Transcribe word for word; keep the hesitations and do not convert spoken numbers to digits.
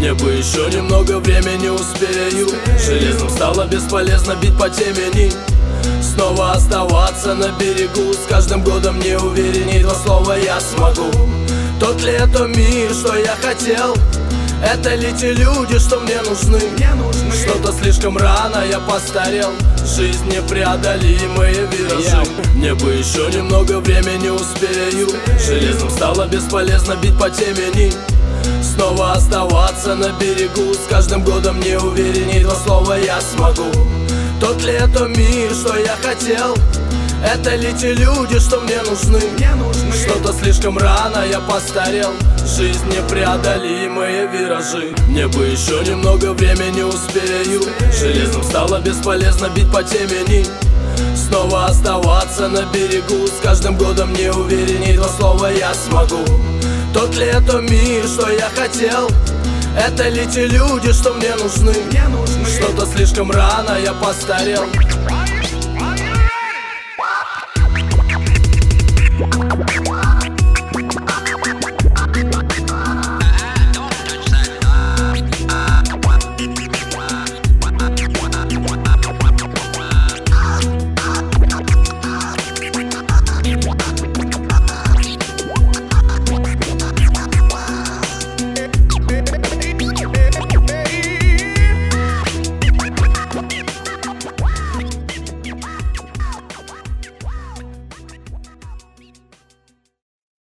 Мне бы еще немного времени, успею. Железом стало бесполезно бить по темени. Снова оставаться на берегу, с каждым годом не уверенней. Два слова я смогу. Тот ли это мир, что я хотел? Это ли те люди, что мне нужны? Что-то слишком рано я постарел. Жизнь непреодолимые виражи. Мне бы еще немного времени, успею. Железом стало бесполезно бить по темени. Снова оставаться на берегу, с каждым годом не уверенней. Два слова я смогу. Тот ли это мир, что я хотел? Это ли те люди, что мне нужны? Что-то слишком рано я постарел. Жизнь непреодолимые виражи. Мне бы еще немного времени, успею. Железом стало бесполезно бить по темени. Снова оставаться на берегу, с каждым годом не уверенней. Два слова я смогу. Тот ли это мир, что я хотел? Это ли те люди, что мне нужны? Что-то слишком рано я постарел.